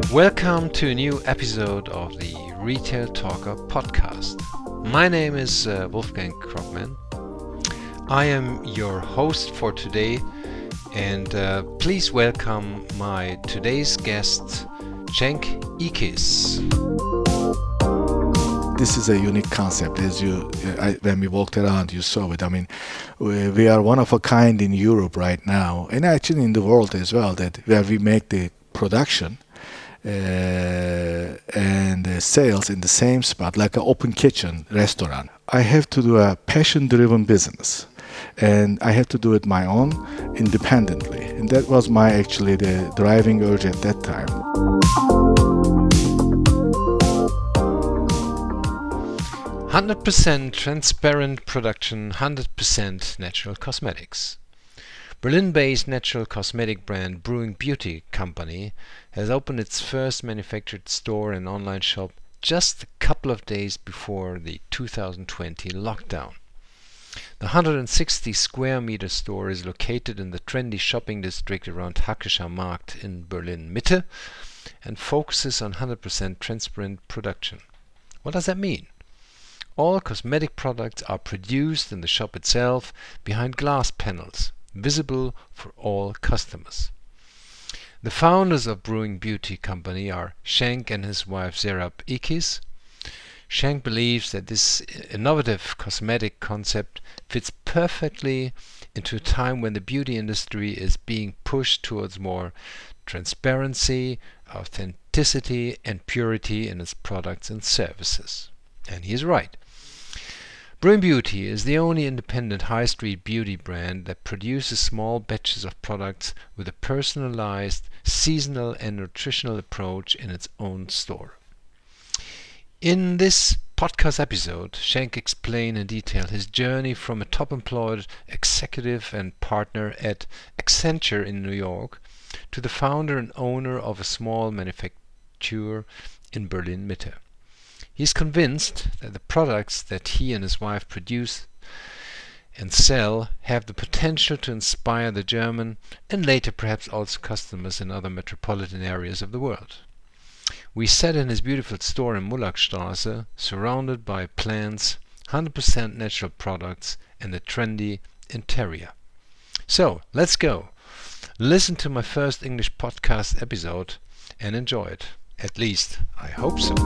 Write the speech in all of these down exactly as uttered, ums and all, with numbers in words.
Welcome to a new episode of the Retail Talker podcast. My name is uh, Wolfgang Krogman. I am your host for today, and uh, please welcome my today's guest, Cenk İkiz. This is a unique concept. As you, I, when we walked around, you saw it. I mean, we, we are one of a kind in Europe right now, and actually in the world as well. That where we make the production uh, and the sales in the same spot, like an open kitchen restaurant. I have to do a passion-driven business, and I have to do it my own, independently. And that was my actually the driving urge at that time. one hundred percent transparent production, one hundred percent natural cosmetics. Berlin-based natural cosmetic brand Brewing Beauty Company has opened its first manufactured store and online shop just a couple of days before the two thousand twenty lockdown. The one hundred sixty square meter store is located in the trendy shopping district around Hackescher Markt in Berlin Mitte and focuses on one hundred percent transparent production. What does that mean? All cosmetic products are produced in the shop itself behind glass panels, visible for all customers. The founders of Brewing Beauty Company are Cenk and his wife Serap İkiz. Cenk believes that this innovative cosmetic concept fits perfectly into a time when the beauty industry is being pushed towards more transparency, authenticity, and purity in its products and services. And he is right. Brewing Beauty is the only independent high street beauty brand that produces small batches of products with a personalized, seasonal and nutritional approach in its own store. In this podcast episode, Cenk explains in detail his journey from a top-employed executive and partner at Accenture in New York to the founder and owner of a small manufacturer in Berlin Mitte. He is convinced that the products that he and his wife produce and sell have the potential to inspire the German and later perhaps also customers in other metropolitan areas of the world. We sat in his beautiful store in Mullachstraße, surrounded by plants, one hundred percent natural products and a trendy interior. So, let's go. Listen to my first English podcast episode and enjoy it. At least, I hope so.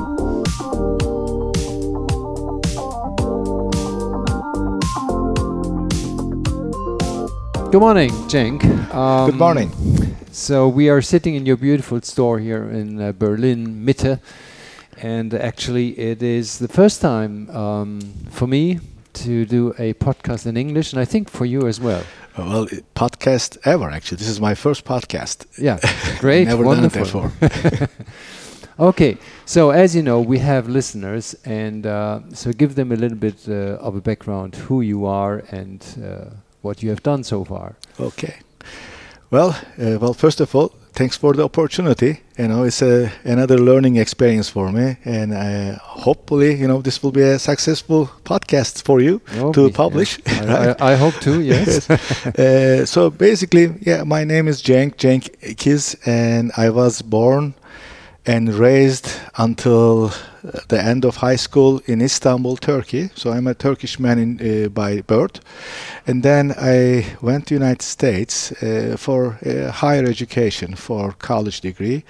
Good morning, Cenk. Um, Good morning. So we are sitting in your beautiful store here in uh, Berlin Mitte, and actually it is the first time um, for me to do a podcast in English, and I think for you as well. Well, podcast ever actually. This is my first podcast. Yeah, great, Never wonderful. done it before. Okay, so as you know, we have listeners, and uh, so give them a little bit uh, of a background, who you are and uh, what you have done so far. Okay. Well, uh, well, first of all, thanks for the opportunity. You know, it's a, another learning experience for me, and uh, hopefully, you know, this will be a successful podcast for you Okay, to publish. yeah. Right? I, I, I hope to, yes. uh, so basically, yeah, my name is Cenk, Cenk İkiz, and I was born and raised until the end of high school in Istanbul, Turkey. So I'm a Turkish man in, uh, by birth. And then I went to United States uh, for uh, higher education, for college degree.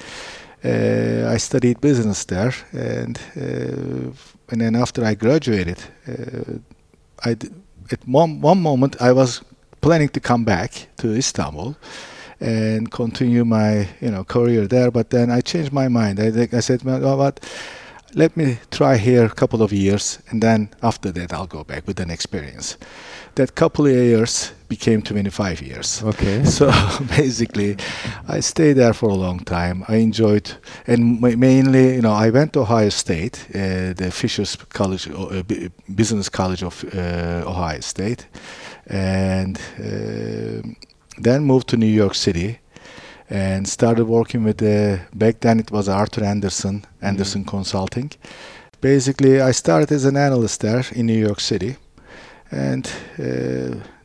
Uh, I studied business there, and uh, and then after I graduated, uh, I d- at one, one moment I was planning to come back to Istanbul and continue my you know career there, but then I changed my mind. I think I said, well, what? Let me try here a couple of years, and then after that I'll go back with an experience. That couple of years became twenty-five years. Okay. So basically, I stayed there for a long time. I enjoyed, and ma- mainly, you know, I went to Ohio State, uh, the Fishers College, uh, B- Business College of uh, Ohio State, and uh, then moved to New York City and started working with the, back then it was Arthur Anderson, Anderson mm. Consulting. Basically, I started as an analyst there in New York City, and uh,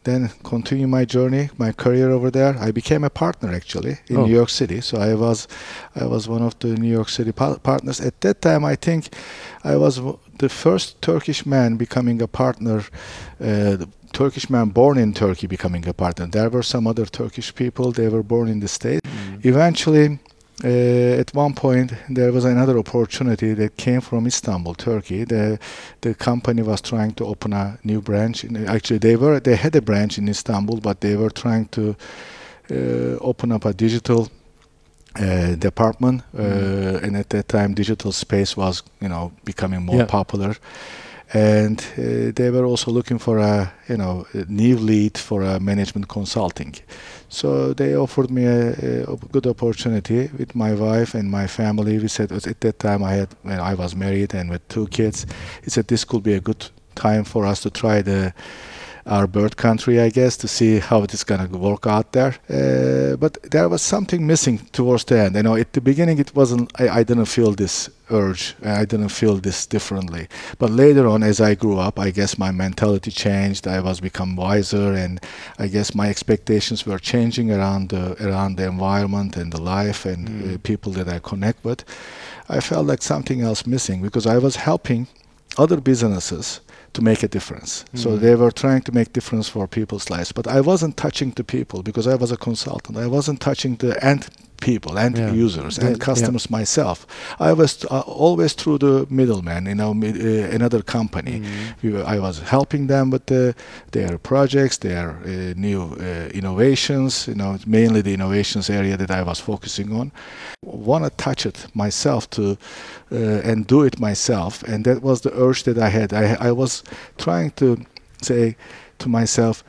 then continue my journey, my career over there. I became a partner actually in Oh. New York City. So I was, I was one of the New York City pa- partners. At that time, I think I was w- the first Turkish man becoming a partner. Uh, the Turkish man born in Turkey becoming a partner. There were some other Turkish people. They were born in the States. Mm. Eventually, uh, at one point, there was another opportunity that came from Istanbul, Turkey. The the company was trying to open a new branch. In, actually, they were they had a branch in Istanbul, but they were trying to uh, open up a digital uh, department. Uh, Mm. and at that time, digital space was you know becoming more Yeah. popular. And uh, they were also looking for a you know a new lead for a management consulting. So they offered me a, a good opportunity with my wife and my family. We said at that time I had when I was married and with two kids. He said this could be a good time for us to try the our birth country, I guess, to see how it is going to work out there. Uh, but there was something missing towards the end. You know, at the beginning, it wasn't. I, I didn't feel this urge. I didn't feel this differently. But later on, as I grew up, I guess my mentality changed. I was become wiser, and I guess my expectations were changing around the around the environment and the life and Mm. uh, people that I connect with. I felt like something else missing because I was helping other businesses to make a difference. So Mm. they were trying to make difference for people's lives, but I wasn't touching the people because I was a consultant. I wasn't touching the end people, end Yeah. users, Yeah, end customers myself. I was uh, always through the middleman, you know, mid, uh, another company. Mm. We were, I was helping them with the, their projects, their uh, new uh, innovations, you know, mainly the innovations area that I was focusing on. Want to touch it myself to uh, and do it myself, and that was the urge that I had. I, I was trying to say to myself,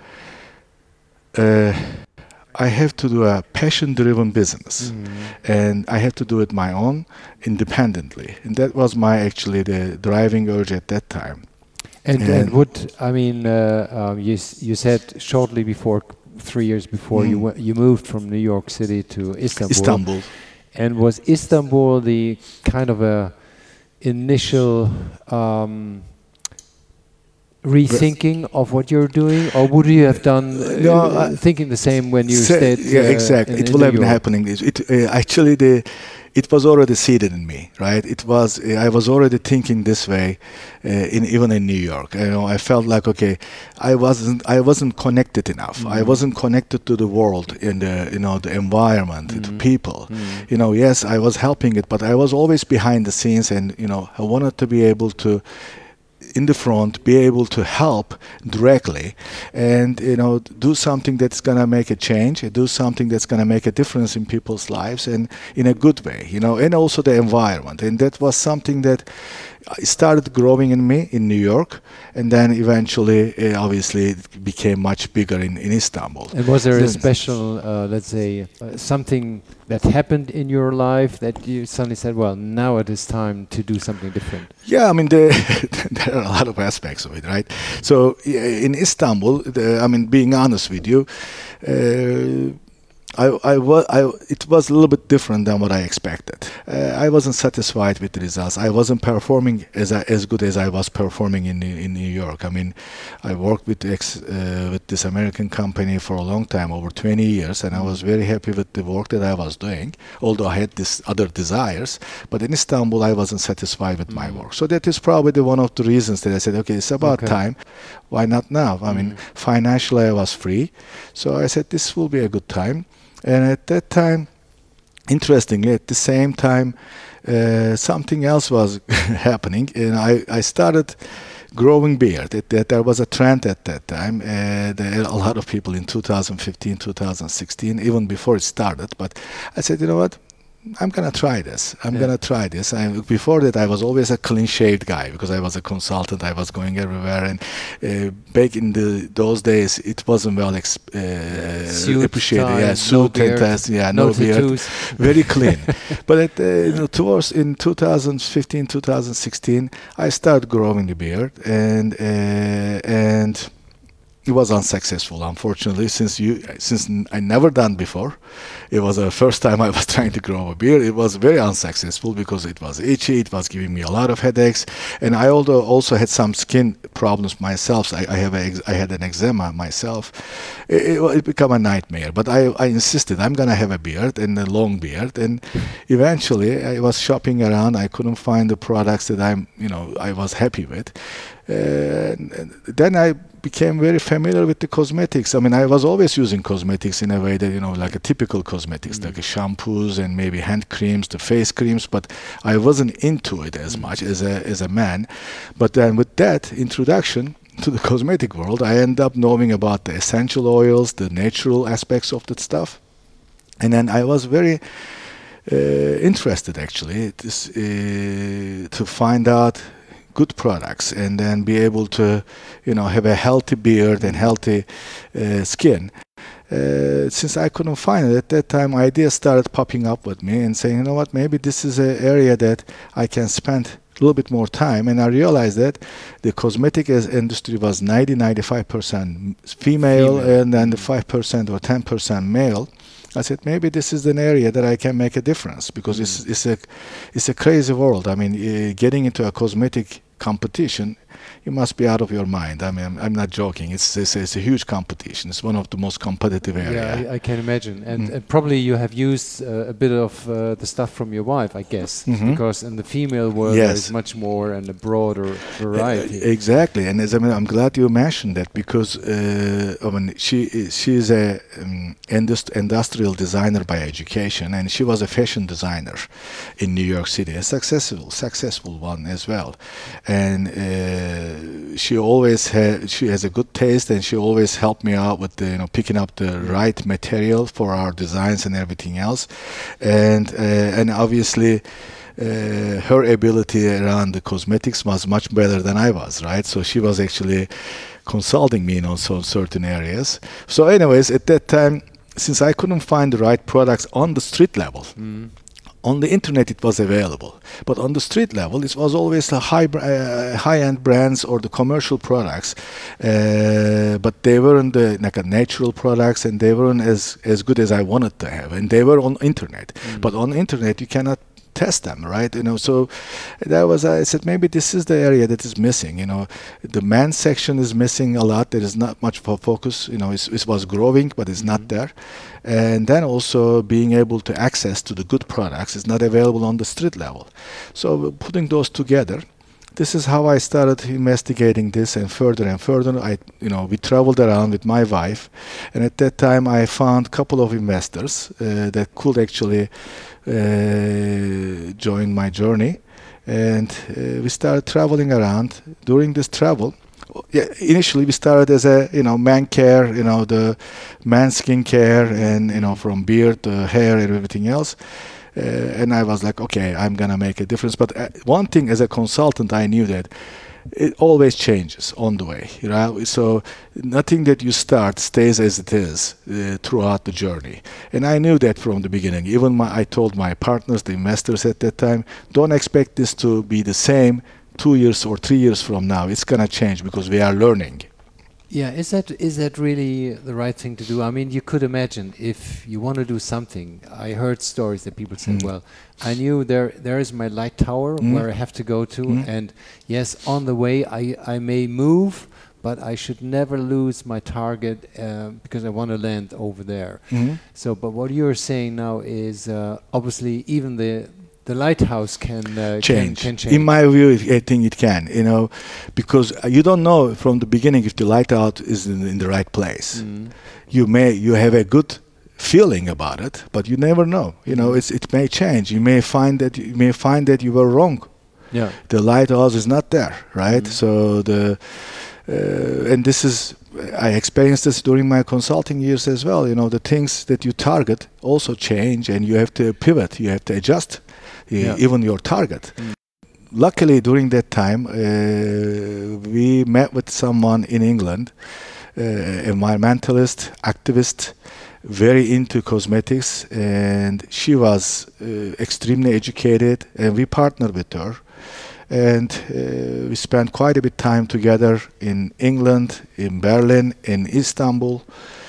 uh, I have to do a passion-driven business, Mm. and I have to do it my own, independently, and that was my actually the driving urge at that time. And, and And- what I mean, uh, um, you s- you said shortly before, three years before you Mm. went, you moved from New York City to Istanbul. Istanbul. And was Istanbul the kind of a initial um, rethinking of what you're doing, or would you have done uh, No, I- thinking the same when you Sa- stayed? yeah, uh, exactly. in- It in will New have been York? happening. It, it uh, actually the it was already seeded in me, right? It was uh, I was already thinking this way, uh, in even in New York. You know, I felt like okay, I wasn't I wasn't connected enough. I Mm. wasn't connected to the world and the you know the environment, the Mm. people. Mm. You know, yes, I was helping it, but I was always behind the scenes, and you know, I wanted to be able to in the front, be able to help directly, and you know, do something that's gonna make a change, do something that's gonna make a difference in people's lives, and in a good way, you know, and also the environment. And that was something that started growing in me in New York, and then eventually, uh, obviously, it became much bigger in, in Istanbul. And was there a Then- special, uh, let's say, uh, something that happened in your life that you suddenly said, well, now it is time to do something different? Yeah, I mean, there, there are a lot of aspects of it, right? So yeah, in Istanbul, the, I mean, being honest with you, uh, I, I, wa- I, it was a little bit different than what I expected. Uh, I wasn't satisfied with the results. I wasn't performing as I, as good as I was performing in in New York. I mean, I worked with ex, uh, with this American company for a long time, over twenty years, and I was very happy with the work that I was doing. Although I had this other desires, but in Istanbul, I wasn't satisfied with my Mm. work. So that is probably the one of the reasons that I said, okay, it's about Okay. time. Why not now? I mean, Mm. financially, I was free, so I said this will be a good time. And at that time, interestingly, at the same time, uh, something else was happening, and I, I started growing beard. It, that there was a trend at that time. Uh, there a lot of people in two thousand fifteen, two thousand sixteen, even before it started. But I said, you know what? I'm gonna try this. I'm Yeah. gonna try this. I, before that, I was always a clean-shaved guy because I was a consultant. I was going everywhere, and uh, back in the those days, it wasn't well ex- uh, Suit, appreciated. tie, Yeah, no suit beard, and ties, yeah, no no, beard, tattoos. very clean. But at, uh, you know, towards in two thousand fifteen, two thousand sixteen, I started growing the beard, and uh, and it was unsuccessful, unfortunately, since you since n- I never done before. It was the first time I was trying to grow a beard. It was very unsuccessful because it was itchy. It was giving me a lot of headaches, and I also also had some skin problems myself. I, I have a, ex- I had an eczema myself. It, it, wa- it became a nightmare. But I, I insisted I'm gonna have a beard and a long beard, and eventually I was shopping around. I couldn't find the products that I'm you know I was happy with. Uh, and then I became very familiar with the cosmetics. I mean, I was always using cosmetics in a way that, you know, like a typical cosmetics, Mm. like a shampoos and maybe hand creams, the face creams, but I wasn't into it as Mm. much as a, as a man. But then with that introduction to the cosmetic world, I end up knowing about the essential oils, the natural aspects of that stuff. And then I was very uh, interested actually to, s- uh, to find out good products and then be able to, you know, have a healthy beard and healthy uh, skin. Uh, since I couldn't find it at that time, ideas started popping up with me and saying, you know what, maybe this is an area that I can spend a little bit more time. And I realized that the cosmetic as industry was ninety, ninety-five percent female, Female. and then the Mm. five percent or ten percent male. I said maybe this is an area that I can make a difference because it's Mm. it's a it's a crazy world. I mean, uh, getting into a cosmetic competition, you must be out of your mind. I mean, I'm, I'm not joking. It's, it's it's a huge competition. It's one of the most competitive area. Yeah, I, I can imagine. And, Mm. and probably you have used uh, a bit of uh, the stuff from your wife, I guess, Mhm. because in the female world there Yes. is much more and a broader variety. Uh, exactly, and as I mean, I'm glad you mentioned that because uh, I mean, she she is a um, indust- industrial designer by education, and she was a fashion designer in New York City, a successful successful one as well. And uh, she always had she has a good taste, and she always helped me out with the, you know, picking up the right material for our designs and everything else, and uh, and obviously. Uh, her ability around the cosmetics was much better than I was, right? So she was actually consulting me in also certain areas. So anyways, at that time, since I couldn't find the right products on the street level, Mm. on the internet it was available, but on the street level it was always the high br- uh, high-end brands or the commercial products, uh, but they weren't the like a natural products, and they weren't as as good as I wanted to have, and they were on internet. Mm. But on internet you cannot test them, right? You know, so that was I said maybe this is the area that is missing. You know, the men's section is missing a lot. There is not much for focus. You know, it's, it was growing, but it's Mhm. not there. And then also being able to access to the good products is not available on the street level. So putting those together, this is how I started investigating this, and further and further. I, you know, we traveled around with my wife, and at that time I found a couple of investors uh, that could actually uh, join my journey, and uh, we started traveling around. During this travel, yeah, initially we started as a, you know, man care, you know, the man skin care, and, you know, from beard to hair and everything else. Uh, and I was like, okay, I'm gonna make a difference. But uh, one thing, as a consultant, I knew that it always changes on the way, you know. So nothing that you start stays as it is uh, throughout the journey. And I knew that from the beginning. Even my, I told my partners, the investors at that time, don't expect this to be the same two years or three years from now. It's gonna change because we are learning. Yeah, is that is that really the right thing to do? I mean, you could imagine if you want to do something. I heard stories that people said, Mm. "Well, I knew there there is my light tower Mm. where I have to go to, Mm. and yes, on the way I I may move, but I should never lose my target uh, because I want to land over there." Mhm. So, but what you're saying now is uh, obviously even the the lighthouse can uh, change. Can, can change. In my view, if- I think it can, you know, because uh, you don't know from the beginning if the light out is in, in the right place. Mm. You may you have a good feeling about it, but you never know. You know, it's it may change. You may find that you may find that you were wrong. Yeah. The lighthouse is not there, right? Mhm. So the uh, and this is I experienced this during my consulting years as well. You know, the things that you target also change, and you have to pivot. You have to adjust, uh, Yeah. even your target. Mm. Luckily, during that time, uh, we met with someone in England, uh, environmentalist, activist, very into cosmetics, and she was uh, extremely educated, and we partnered with her. and uh, we spent quite a bit time together in England, in Berlin, in Istanbul,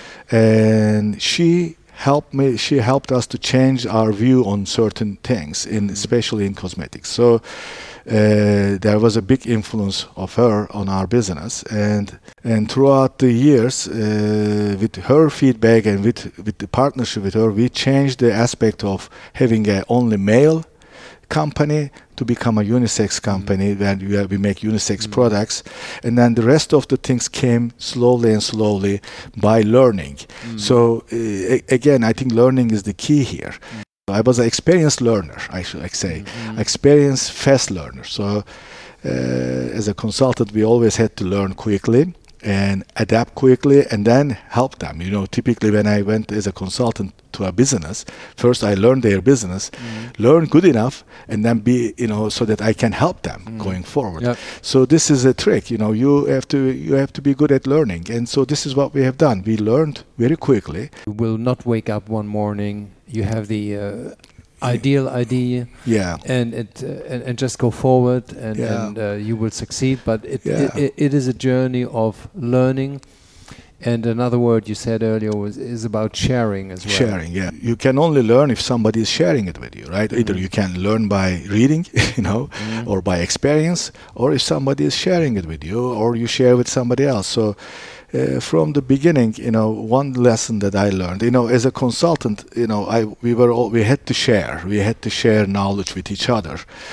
and she helped me. She helped us to change our view on certain things, in especially in cosmetics. So. Uh, there was a big influence of her on our business, and and throughout the years, uh, with her feedback and with with the partnership with her, we changed the aspect of having a only male company to become a unisex company where we, are, we make unisex mm. products, and then the rest of the things came slowly and slowly by learning. Mm. So uh, a- again, I think learning is the key here. Mm. I was an experienced learner, I should like say, mm-hmm. experienced fast learner. So uh, as a consultant, we always had to learn quickly and adapt quickly and then help them. You know, typically when I went as a consultant to a business, first I learned their business, mm-hmm. learn good enough, and then be, you know, so that I can help them mm-hmm. going forward. Yep. So this is a trick, you know, you have to you have to be good at learning. And so this is what we have done. We learned very quickly. You will not wake up one morning, you have the uh, ideal idea, yeah, and it uh, and, and just go forward, and, yeah. and uh, you will succeed. But it, yeah. it it is a journey of learning. And another word you said earlier was is about sharing as well. Sharing, yeah. You can only learn if somebody is sharing it with you, right? Mm-hmm. Either you can learn by reading, you know, mm-hmm. or by experience, or if somebody is sharing it with you, or you share with somebody else. So uh, from the beginning, you know, one lesson that I learned, you know, as a consultant, you know, I we were all, we had to share, we had to share knowledge with each other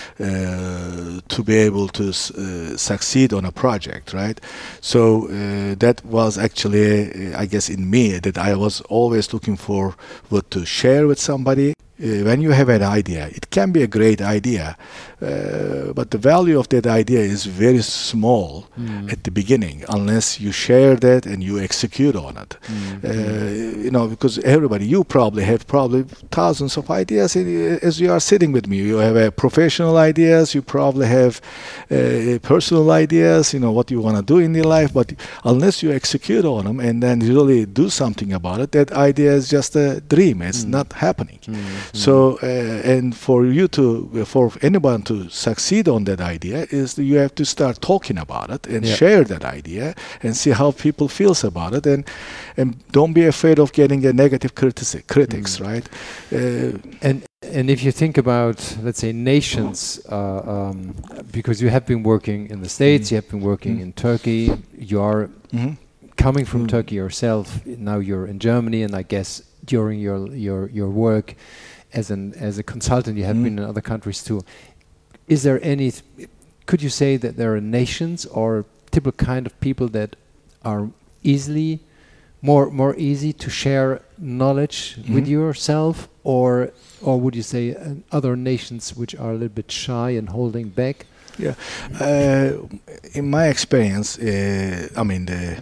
uh, to be able to uh, succeed on a project, right? So uh, that was actually, uh, I guess, in me, that I was always looking for what to share with somebody. Uh, when you have an idea, it can be a great idea, uh, but the value of that idea is very small mm. at the beginning, unless you share that and you execute on it. Mm-hmm. Uh, you know, because everybody, you probably have probably thousands of ideas in, as you are sitting with me. You have uh, professional ideas, you probably have uh, personal ideas, you know, what you want to do in your life, but unless you execute on them and then really do something about it, that idea is just a dream. It's mm. not happening. Mm. So, uh, and for you to, for anyone to succeed on that idea, is that you have to start talking about it and yeah. share that idea and see how people feels about it, and and don't be afraid of getting a negative critici- critics, mm. right? Uh, and and if you think about, let's say, nations, uh, um, because you have been working in the States, mm. you have been working mm. in Turkey, you are mm-hmm. coming from mm. Turkey yourself. Now you're in Germany, and I guess during your your your work as an as a consultant, you have mm. been in other countries too. Is there any? Th- could you say that there are nations or typical kind of people that are easily more more easy to share knowledge mm. with yourself, or or would you say uh, other nations which are a little bit shy and holding back? Yeah, uh, in my experience, uh, I mean the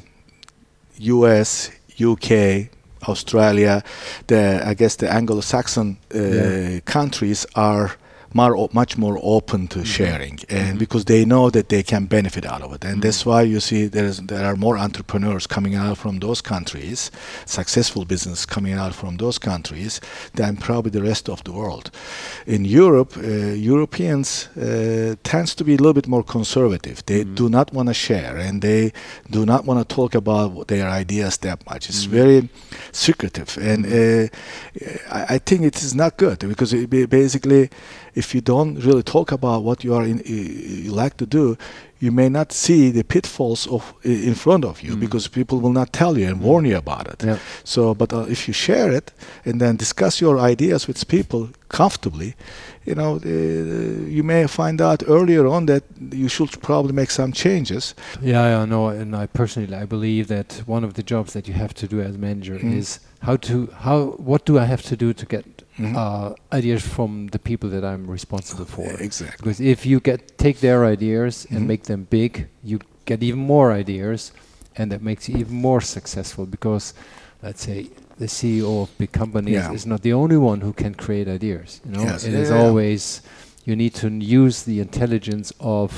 U S, U K, Australia, the I guess the Anglo-Saxon uh, yeah. countries are more o- much more open to mm-hmm. sharing, and mm-hmm. because they know that they can benefit out of it, and mm-hmm. that's why you see there's there are more entrepreneurs coming out from those countries, successful business coming out from those countries than probably the rest of the world. In Europe, uh, Europeans uh, tends to be a little bit more conservative. They mm-hmm. do not want to share, and they do not want to talk about their ideas that much. It's mm-hmm. very secretive, and uh, I, I think it is not good, because it be basically, if you don't really talk about what you are in, you like to do, you may not see the pitfalls of in front of you, mm. because people will not tell you and mm. warn you about it. Yep. So, but uh, if you share it and then discuss your ideas with people comfortably, you know, uh, you may find out earlier on that you should probably make some changes. Yeah, I know, and I personally I believe that one of the jobs that you have to do as manager mm. is how to how what do I have to do to get Mm-hmm. Uh, ideas from the people that I'm responsible for. Yeah, exactly. Because if you get take their ideas mm-hmm. and make them big, you get even more ideas, and that makes you even more successful. Because, let's say, the C E O of big companies yeah. is not the only one who can create ideas. You know, yes. it yeah, is yeah. always you need to use the intelligence of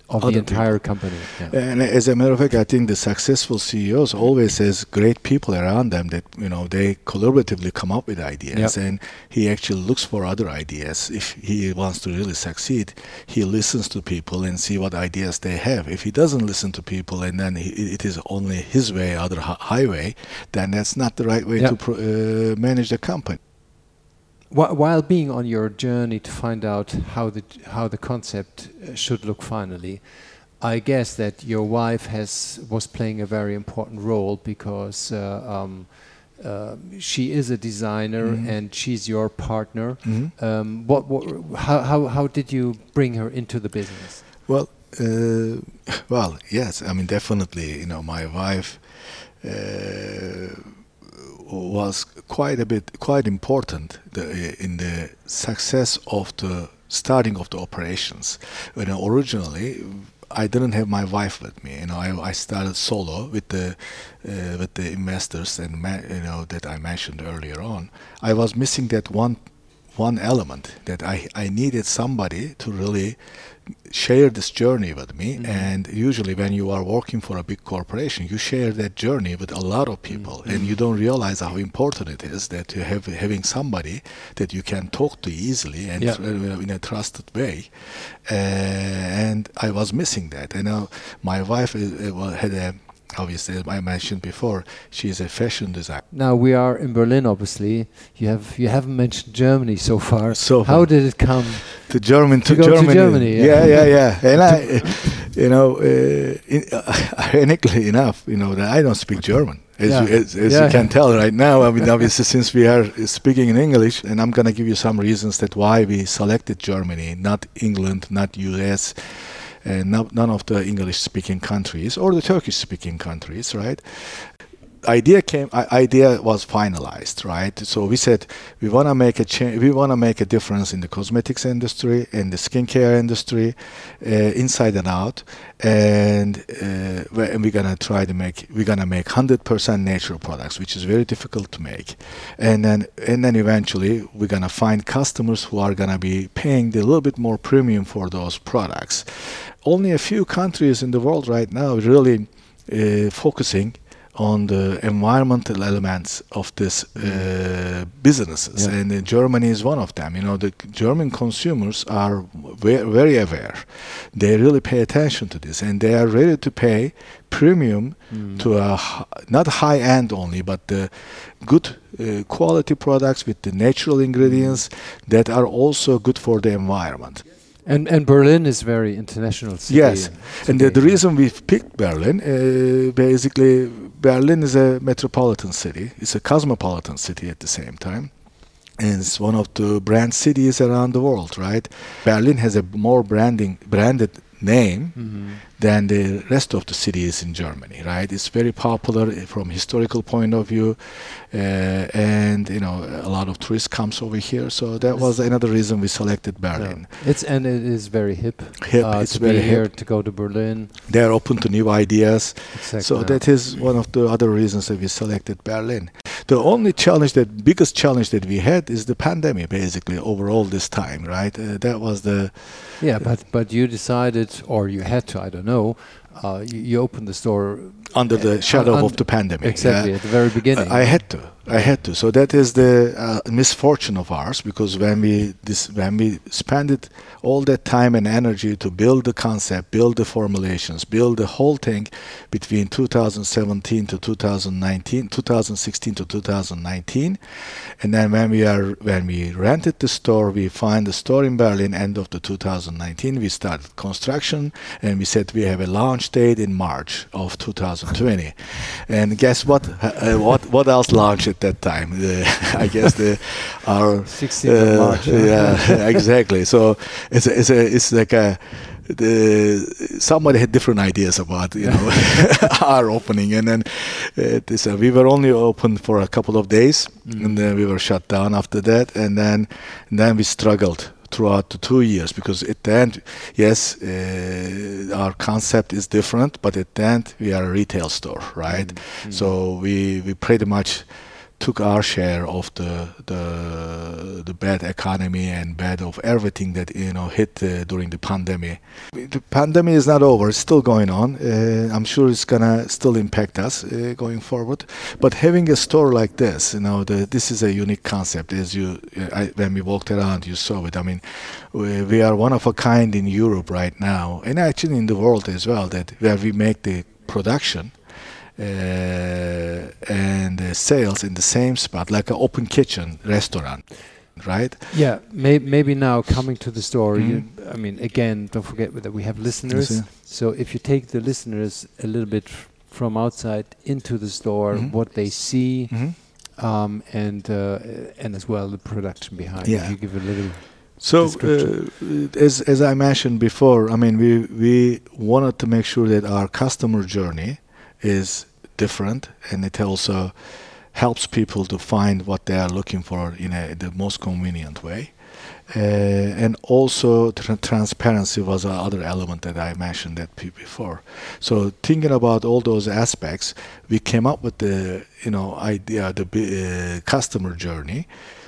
of other the entire people. company. Yeah. And as a matter of fact, I think the successful C E Os always has great people around them that, you know, they collaboratively come up with ideas. Yep. And he actually looks for other ideas. If he wants to really succeed, he listens to people and see what ideas they have. If he doesn't listen to people and then he, it is only his way, other hi- highway, then that's not the right way Yep. to pro- uh, manage the company. Wh- While being on your journey to find out how the how the concept uh, should look finally, I guess that your wife has was playing a very important role because uh, um, uh, she is a designer Mhm. and she's your partner. Mhm. Um, what, what how, how how did you bring her into the business? Well, uh, well, yes. I mean, definitely. You know, my wife uh, was quite a bit, quite important the, in the success of the starting of the operations. You know, originally, I didn't have my wife with me. You know, I, I started solo with the uh, with the investors and ma- you know that I mentioned earlier on. I was missing that one one element that I I needed somebody to really share this journey with me. Mhm. And usually when you are working for a big corporation, you share that journey with a lot of people, and you don't realize how important it is that you have having somebody that you can talk to easily and Yeah. tr- uh, in a trusted way. Uh, and I was missing that. You know, my wife uh, uh, wa- had a, obviously, as I mentioned before, she is a fashion designer. Now we are in Berlin. Obviously, you have you haven't mentioned Germany so far. So how far. did it come? To German, to, To go to Germany. Germany, yeah. yeah, yeah, yeah. And I, you know, uh, in, uh, ironically enough, you know, that I don't speak German, as Yeah. you, as, as Yeah. you can tell right now. I mean, obviously, since we are speaking in English, and I'm gonna give you some reasons that why we selected Germany, not England, not U S, and not, none of the English-speaking countries or the Turkish-speaking countries, right? Idea came. I- idea was finalized, right? So we said we want to make a change. We want to make a difference in the cosmetics industry, in the skincare industry, uh, inside and out, and uh, we- and we're gonna try to make. We're gonna make one hundred percent natural products, which is very difficult to make, and then and then eventually we're gonna find customers who are gonna be paying a little bit more premium for those products. Only a few countries in the world right now really uh, focusing on the environmental elements of this uh, businesses, Yeah. and uh, Germany is one of them. You know, the German consumers are ve- very aware. They really pay attention to this, and they are ready to pay premium Mm. to a h- not high end only, but the good uh, quality products with the natural ingredients that are also good for the environment. And and Berlin is very international city. Yes, and the, today. the reason we've picked Berlin, uh, basically, Berlin is a metropolitan city. It's a cosmopolitan city at the same time. And it's one of the brand cities around the world, right? Berlin has a more branding branded name Mhm. than the rest of the cities in Germany, right? It's very popular from historical point of view, uh, and you know a lot of tourists comes over here. So that was another reason we selected Berlin. Yeah. It's and it is very hip. Hip, uh, it's to very be here hip. to go to Berlin. They are open to new ideas. Exactly. So that is one of the other reasons that we selected Berlin. The only challenge, that biggest challenge that we had is the pandemic, basically overall this time, right? Uh, that was the Yeah, but but you decided, or you had to, I don't know. Uh, you, you opened the store under uh, the shadow un- of the pandemic. exactly yeah. at the very beginning. I I had to. I had to. So that is the uh, misfortune of ours, because when we this when we spent all that time and energy to build the concept, build the formulations, build the whole thing between two thousand seventeen to two thousand nineteen, two thousand sixteen to two thousand nineteen, and then when we are when we rented the store, we find the store in Berlin end of the two thousand nineteen. We started construction, and we said we have a launch date in March of two thousand twenty. And guess what? Uh, what what else launched at that time? Uh, I guess the our sixteenth of March. huh? yeah, exactly. So it's a, it's a, it's like a the somebody had different ideas about you know our opening, and then uh, this, uh, we were only open for a couple of days, Mm. and then we were shut down after that, and then and then we struggled throughout the two years, because at the end, yes, uh, our concept is different, but at the end we are a retail store, right? Mm. So we we pretty much took our share of the the the bad economy and bad of everything that you know hit uh, during the pandemic. The pandemic is not over; it's still going on. Uh, I'm sure it's gonna still impact us uh, going forward. But having a store like this, you know, the, this is a unique concept. As you, I, when we walked around, you saw it. I mean, we, we are one of a kind in Europe right now, and actually in the world as well. That where we make the production. Uh, and uh, sales in the same spot, like an open kitchen restaurant, right? Yeah, may, maybe now coming to the store, Mhm. you, I mean, again, don't forget that we have listeners. Yes, yeah. So if you take the listeners a little bit f- from outside into the store, Mhm. what they see, Mhm. um, and uh, and as well the production behind. Yeah. If you give a little. So, description. uh, as as I mentioned before, I mean, we we wanted to make sure that our customer journey is different, and it also helps people to find what they are looking for in a, the most convenient way. Uh, and also tr- transparency was another element that I mentioned that p- before. So thinking about all those aspects, we came up with the you know idea, the uh, customer journey,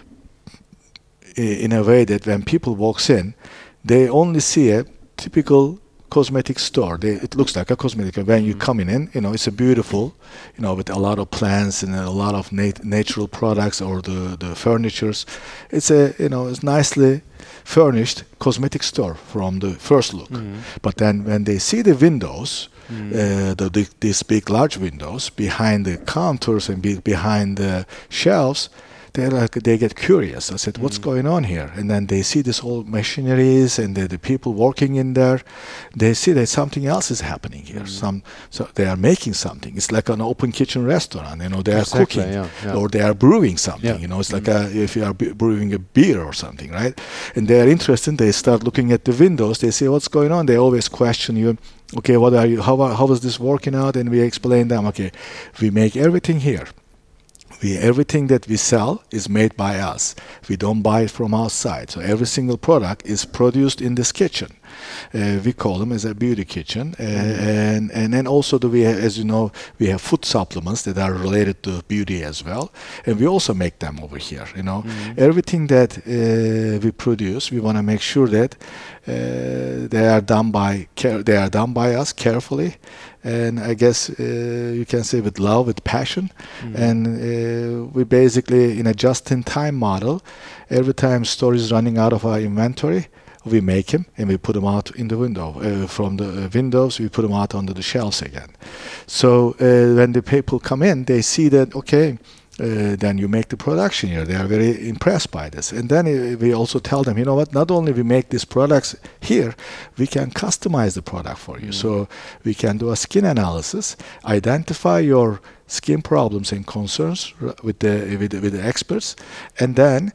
in a way that when people walks in, they only see a typical cosmetic store. They, it looks like a cosmetic. When you come in, you know, it's a beautiful, you know, with a lot of plants and a lot of nat- natural products or the, the furnitures. It's a, you know, it's nicely furnished cosmetic store from the first look. Mhm. But then when they see the windows, Mm. uh, the, the, these big large windows behind the counters and be, behind the shelves, they like they get curious. I said, "What's Mm. going on here?" And then they see this whole machineries and the, the people working in there. They see that something else is happening here. Mm. Some so they are making something. It's like an open kitchen restaurant. You know, they are Exactly, cooking yeah, yeah. or they are brewing something. Yeah. You know, it's like Mm. a, if you are b- brewing a beer or something, right? And they are interested. They start looking at the windows. They say, "What's going on?" They always question you. Okay, what are you? How are, how is this working out? And we explain them. Okay, we make everything here. We, everything that we sell is made by us. We don't buy it from outside. So every single product is produced in this kitchen. Uh, we call them as a beauty kitchen. Uh, and and then also do we, ha- as you know, we have food supplements that are related to beauty as well. And we also make them over here. You know, Mhm. everything that uh, we produce, we want to make sure that uh, they are done by care, they are done by us carefully. And I guess uh, you can say with love, with passion. Mhm. And uh, we basically, in a just-in-time model, every time store is running out of our inventory, we make them and we put them out in the window. Uh, from the uh, windows, we put them out onto the shelves again. So uh, when the people come in, they see that, okay, uh, then you make the production here. They are very impressed by this. And then uh, we also tell them, you know what, not only we make these products here, we can customize the product for you. Mm. So we can do a skin analysis, identify your skin problems and concerns r- with the, with the, with the experts, and then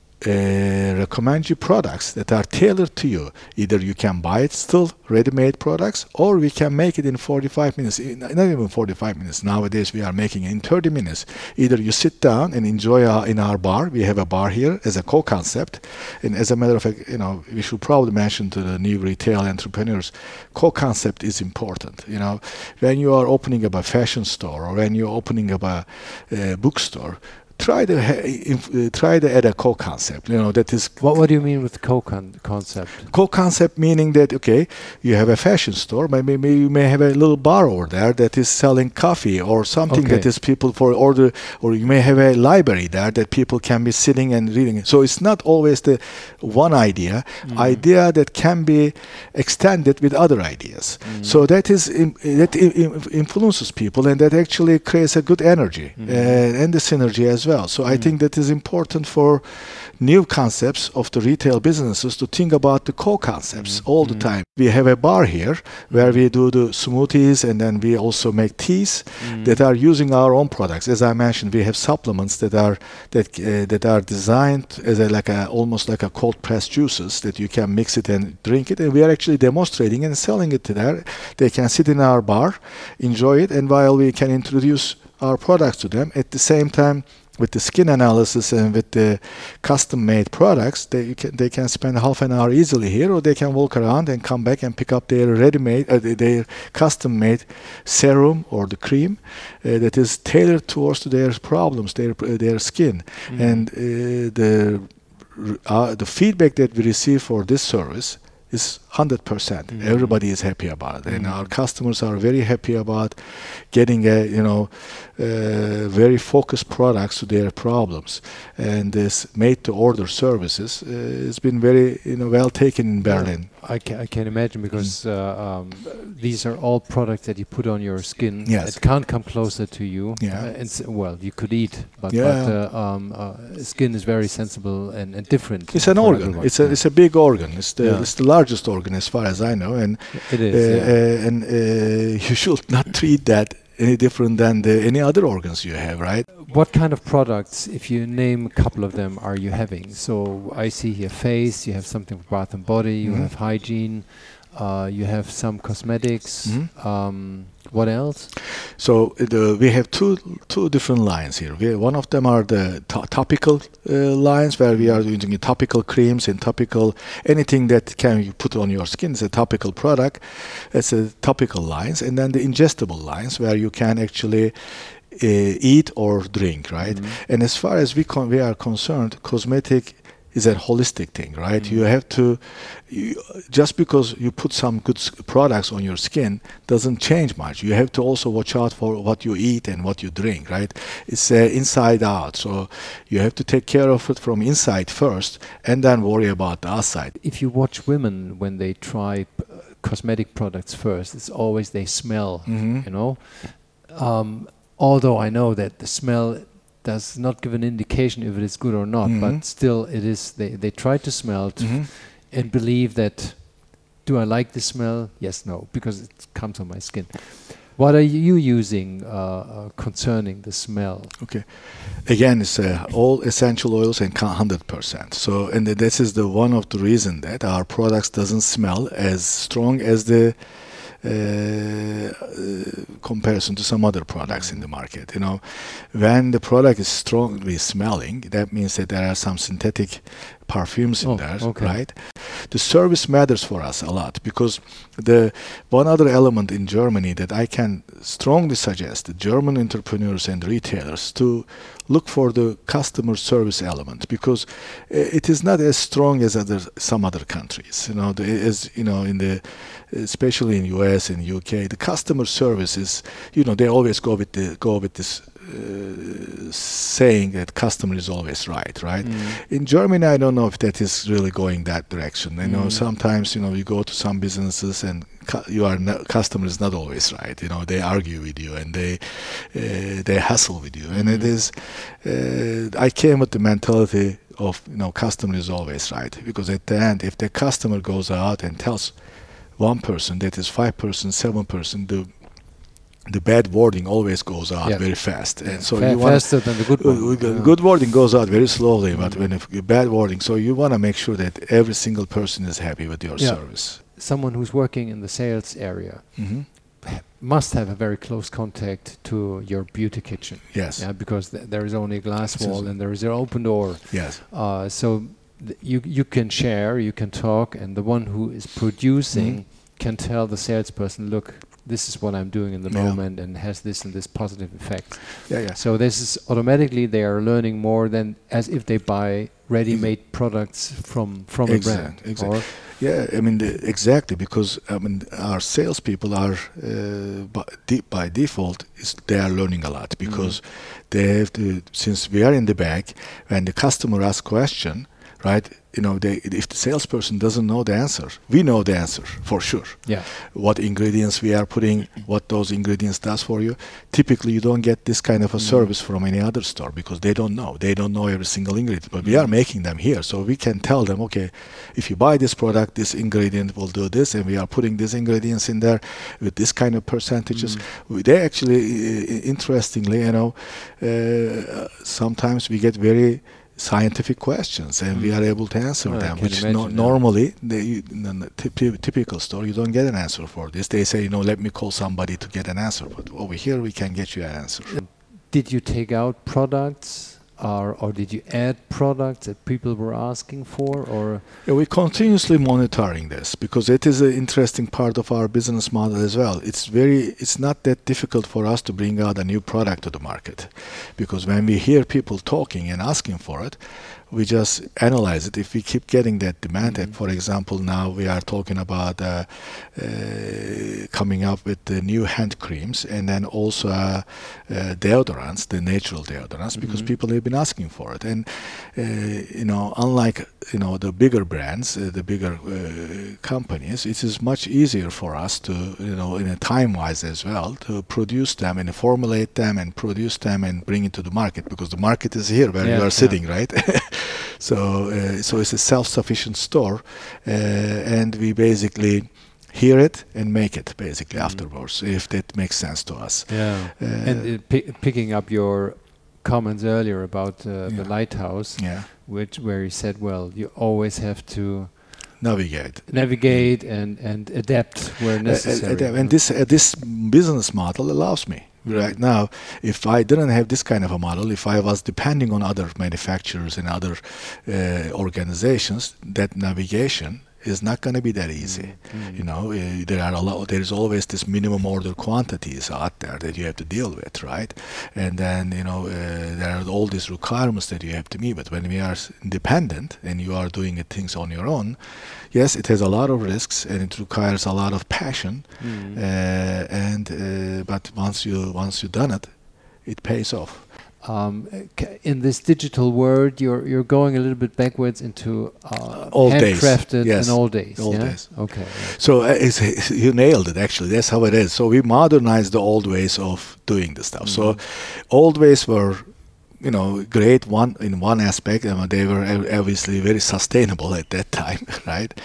uh, recommend you products that are tailored to you. Either you can buy it still ready-made products, or we can make it in forty-five minutes. In- Not even forty-five minutes. Nowadays we are making it in thirty minutes. Either you sit down and enjoy our, in our bar. We have a bar here as a co-concept. And as a matter of fact, you know, we should probably mention to the new retail entrepreneurs, co-concept is important. You know, when you are opening up a fashion store or when you're opening up a uh, bookstore, try to ha- inf- uh, try to add a co-concept. You know, that is What What do you mean with co-con concept? co-concept, meaning that okay, you have a fashion store, maybe, maybe you may have a little bar over there that is selling coffee or something Okay. that is people for order, or you may have a library there that people can be sitting and reading. So it's not always the one idea, Mm. idea that can be extended with other ideas. Mm. So that is im- that i- im- influences people, and that actually creates a good energy Mhm. uh, and the synergy as well. So I Mm. think that is important for new concepts of the retail businesses to think about the co-concepts Mm. all the Mm. time. We have a bar here where we do the smoothies, and then we also make teas Mm. that are using our own products. As I mentioned, we have supplements that are that uh, that are designed as a, like a almost like a cold pressed juices that you can mix it and drink it, and we are actually demonstrating and selling it to there. They can sit in our bar, enjoy it, and while we can introduce our products to them, at the same time with the skin analysis and with the custom-made products, they can they can spend half an hour easily here, or they can walk around and come back and pick up their ready-made, uh, their custom-made serum or the cream uh, that is tailored towards their problems, their uh, their skin. Mm. And uh, the uh, the feedback that we receive for this service is one hundred percent. Mm. Everybody is happy about it, and Mm. our customers are very happy about getting a you know uh, very focused products to their problems. And this made-to-order services uh, has been very you know well taken in Berlin. I can, I can imagine, because uh, um, these are all products that you put on your skin. Yes. It can't come closer to you. Yeah. Uh, and s- well, you could eat, but, Yeah. but uh, um, uh, skin is very sensible and, and different. It's an for organ. everyone. It's a Yeah. it's a big organ. It's the Yeah. it's the largest organ as far as I know, and It uh, is. yeah. uh, and uh, you should not treat that any different than the, any other organs you have, right? What kind of products, if you name a couple of them, are you having? So I see here face, you have something for bath and body, you Mhm. have hygiene, uh, you have some cosmetics. Mhm. Um, what else? So uh, the, we have two two different lines here. We, one of them are the to- topical uh, lines, where we are using topical creams and topical anything that can you put on your skin is a topical product. It's a topical lines, and then the ingestible lines, where you can actually uh, eat or drink, right? Mhm. And as far as we con- we are concerned, cosmetic is a holistic thing, right? Mhm. You have to, you, just because you put some good s- products on your skin doesn't change much. You have to also watch out for what you eat and what you drink, right? It's uh, inside out. So you have to take care of it from inside first, and then worry about the outside. If you watch women when they try p- uh, cosmetic products first, it's always they smell, Mhm. you know. Um, although I know that the smell does not give an indication if it is good or not, Mhm. but still it is. They they try to smell t- Mhm. and believe that. Do I like the smell? Yes, no, because it comes on my skin. What are you using uh, uh, concerning the smell? Okay. Again, it's uh, all essential oils and one hundred percent. So, and th- this is the one of the reason that our products doesn't smell as strong as the uh, uh, comparison to some other products in the market. You know, when the product is strongly smelling, that means that there are some synthetic perfumes in Oh, there, okay. right? The service matters for us a lot, because the one other element in Germany that I can strongly suggest the German entrepreneurs and retailers to look for the customer service element, because uh, it is not as strong as other some other countries. You know, the, as you know, in the especially in U S and U K, the customer service is, you know, they always go with the go with this uh, saying that customer is always right, right? Mm. In Germany, I don't know if that is really going that direction. I know Mm. sometimes, you know, you go to some businesses and cu- you are no, customer is not always right. You know, they argue with you and they uh, they hassle with you, and it Mm. is. Uh, I came with the mentality of, you know, customer is always right, because at the end, if the customer goes out and tells one person that is five person, seven person, the the bad wording always goes out Yeah. very fast, and so Fa- you want faster than the good one. uh, Yeah. good wording goes out very slowly, but Mm. when if bad wording, so you want to make sure that every single person is happy with your Yeah. service. Someone who's working in the sales area Hmm. must have a very close contact to your beauty kitchen. Yes, Yeah, because th- there is only a glass This is- wall and there is an open door. yes, Uh, so th- you you can share, you can talk, and the one who is producing Mhm. can tell the salesperson, look, this is what I'm doing in the Yeah. moment, and has this and this positive effect. yeah, yeah. So this is automatically they are learning more than as if they buy ready-made products from from a Exact- brand. exact. Or Yeah, I mean, the, exactly, because I mean, our salespeople are uh, by, de- by default is they are learning a lot, because they have to, since we are in the back, when the customer asks question, right? You know, they, if the salesperson doesn't know the answer, we know the answer for sure. yeah, What ingredients we are putting, what those ingredients does for you. Typically, you don't get this kind of a Mm. service from any other store, because they don't know. They don't know every single ingredient. But we are Mm. making them here, so we can tell them, okay, if you buy this product, this ingredient will do this, and we are putting these ingredients in there with this kind of percentages. Mm. We- They actually, uh, interestingly, you know, uh, sometimes we get very scientific questions, and we Mm. are able to answer Oh, I them, can which no, imagine, yeah. normally they, in the typ- typical store you don't get an answer for this. They say, you know, let me call somebody to get an answer, but over here we can get you an answer. did you take out products are, or did you add products that people were asking for, or? Yeah, we're continuously monitoring this because it is an interesting part of our business model as well. It's very, it's not that difficult for us to bring out a new product to the market, because when we hear people talking and asking for it, we just analyze it. If we keep getting that demand, mm-hmm. for example, now we are talking about uh, uh, coming up with the new hand creams and then also uh, uh, deodorants, the natural deodorants, mm-hmm. because people have been asking for it. And uh, you know, unlike you know the bigger brands, uh, the bigger uh, companies, it is much easier for us to you know in a time-wise as well to produce them and formulate them and produce them and bring it to the market, because the market is here where yeah, you are yeah. sitting, right? So, uh, so it's a self-sufficient store, uh, and we basically hear it and make it basically mm. afterwards, if that makes sense to us. Yeah, uh, and uh, pi- picking up your comments earlier about uh, yeah. the lighthouse, yeah. which where you said, well, you always have to navigate, navigate, and and adapt where necessary. Uh, uh, and this uh, this business model allows me. Right now, if I didn't have this kind of a model, if I was depending on other manufacturers and other uh, organizations, that navigation is not going to be that easy. Mm-hmm. You know, uh, there are a lot. There is always this minimum order quantities out there that you have to deal with, right? And then you know uh, there are all these requirements that you have to meet. But when we are independent and you are doing it, things on your own, yes, it has a lot of risks and it requires a lot of passion. Mm-hmm. Uh, and uh, but once you once you've done it, it pays off. Um, in this digital world, you're you're going a little bit backwards into uh, old handcrafted days. Yes. and old days. Old yeah? days. Okay. Yeah. So uh, it's, you nailed it. Actually, that's how it is. So we modernized the old ways of doing the stuff. Mm-hmm. So old ways were, you know, great one in one aspect. I mean, they were obviously very sustainable at that time, right?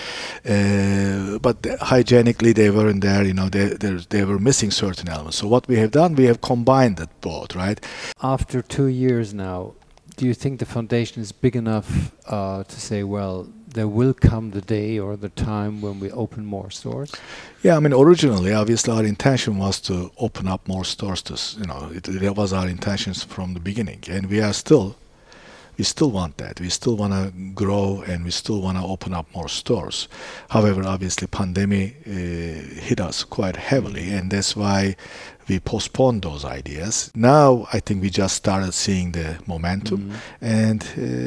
Uh, but hygienically, they weren't there. You know, they they were missing certain elements. So what we have done, we have combined that both, right? After two years now, do you think the foundation is big enough uh, to say, well, there will come the day or the time when we open more stores? Yeah, I mean, originally, obviously, our intention was to open up more stores. To, you know, it, it was our intentions from the beginning, and we are still, we still want that. We still want to grow, and we still want to open up more stores. However, obviously, pandemic uh, hit us quite heavily, and that's why we postponed those ideas. Now, I think we just started seeing the momentum, mm-hmm. and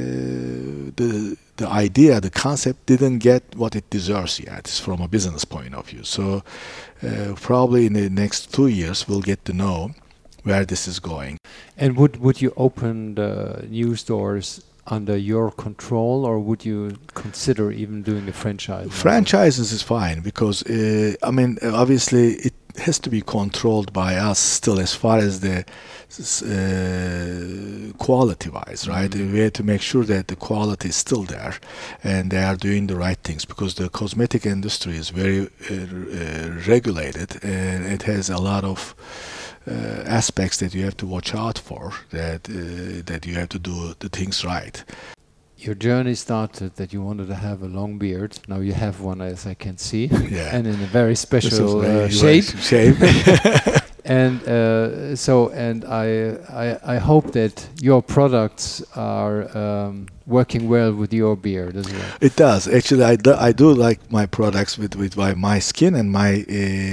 uh, the the idea, the concept didn't get what it deserves yet from a business point of view. So uh, probably in the next two years, we'll get to know where this is going. And would, would you open the new stores under your control, or would you consider even doing a franchise? Franchises is fine because, uh, I mean, obviously it has to be controlled by us still as far as the uh, quality-wise, right? Mm-hmm. We have to make sure that the quality is still there and they are doing the right things, because the cosmetic industry is very uh, uh, regulated, and it has a lot of Uh, aspects that you have to watch out for, that uh, that you have to do the things right. Your journey started that you wanted to have a long beard. Now you have one, as I can see, yeah. and in a very special very uh, shape. shape. And uh, so, and I, I, I hope that your products are um, working well with your beard as well. It does. Actually, I do, I do like my products with, with my, my skin and my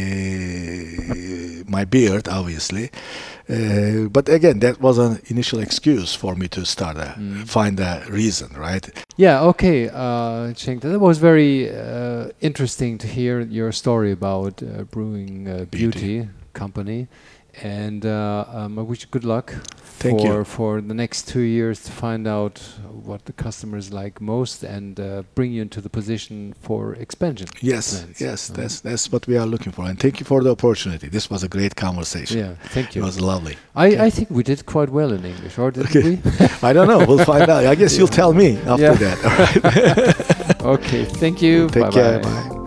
uh, my beard, obviously. Uh, but again, that was an initial excuse for me to start a, mm. find a reason, right? Yeah, okay, uh, Cenk, that was very uh, interesting to hear your story about uh, Brewing uh, Beauty. Beauty company, and uh, um, I wish you good luck Thank for you. for the next two years to find out what the customers like most, and uh, bring you into the position for expansion. Yes, plans. yes, uh, that's that's what we are looking for, and thank you for the opportunity. This was a great conversation. Yeah, thank you. It was lovely. I, okay. I think we did quite well in English, or didn't okay. we? I don't know. We'll find out. I guess yeah. you'll tell me after yeah. that. All right. Okay. Thank you. Take bye care. Bye. Bye.